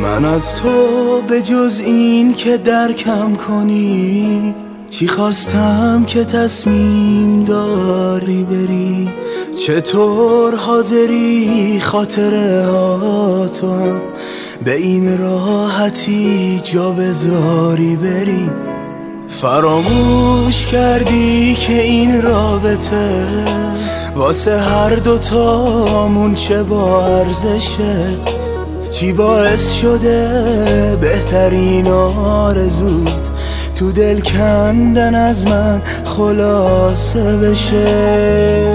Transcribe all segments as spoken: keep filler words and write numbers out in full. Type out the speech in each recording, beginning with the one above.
من از تو به جز این که درکم کنی چی خواستم که تصمیم داری بری؟ چطور حاضری خاطره ها تو هم به این راحتی جا بذاری بری؟ فراموش کردی که این رابطه واسه هر دوتامون چه با ارزشه؟ چی باعث شده بهترین آرزوت تو دل کندن از من خلاصه بشه؟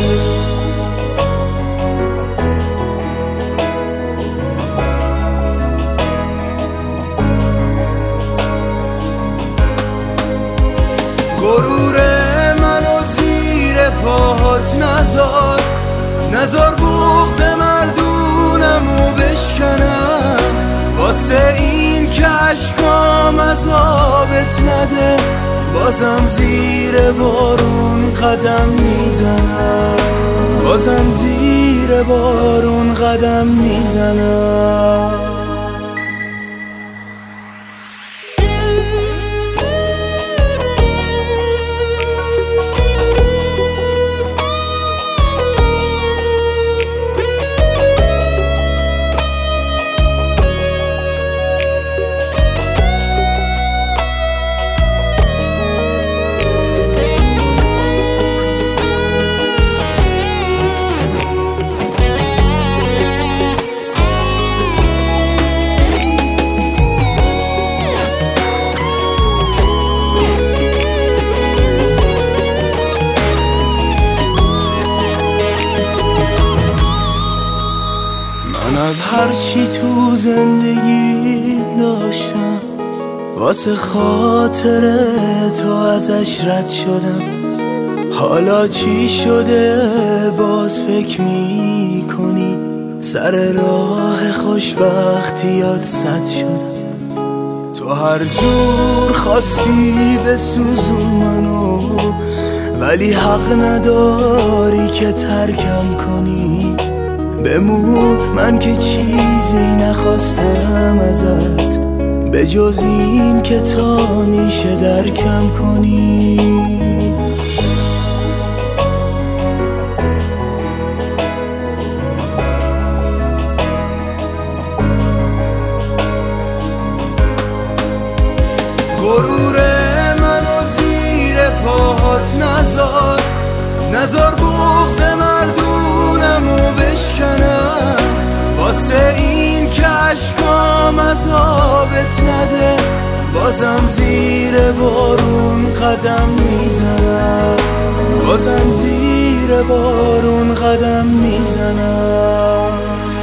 غرور منو زیر پاهات نذار، نذار بغض مردونمو بشکنم واسه این که عشقام عذابت نده. بازم زیر بارون قدم میزنم، بازم زیر بارون قدم میزنم. من از هر چی تو زندگی داشتم واسه خاطر تو ازش رد شدم. حالا چی شده باز فکر می کنی؟ سر راه خوشبختیات صد شدم. تو هر جور خواستی بسوزون منو، ولی حق نداری که ترکم کنی. بمون، من که چیزی نخواستم ازت به جز این که تا میشه درکم کنی. غرور منو زیر پاهات نذار، نذار بغض مردونمو بشکنم واسه این که عشقام عذابت نده. بازم زیر بارون قدم میزنم، بازم زیر بارون قدم میزنم.